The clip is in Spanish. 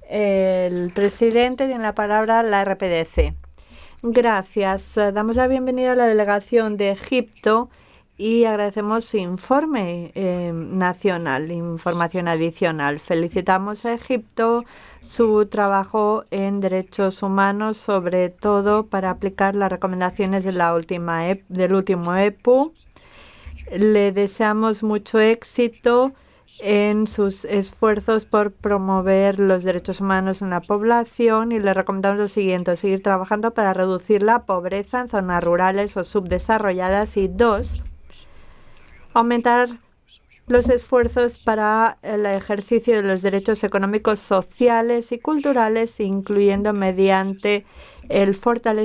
el presidente. Tiene la palabra la RPDC. Gracias. Damos la bienvenida a la delegación de Egipto y agradecemos su informe nacional, información adicional. Felicitamos a Egipto su trabajo en derechos humanos, sobre todo para aplicar las recomendaciones de del último EPU. Le deseamos mucho éxito en sus esfuerzos por promover los derechos humanos en la población y le recomendamos lo siguiente: seguir trabajando para reducir la pobreza en zonas rurales o subdesarrolladas, y dos, aumentar los esfuerzos para el ejercicio de los derechos económicos, sociales y culturales, incluyendo mediante el fortalecimiento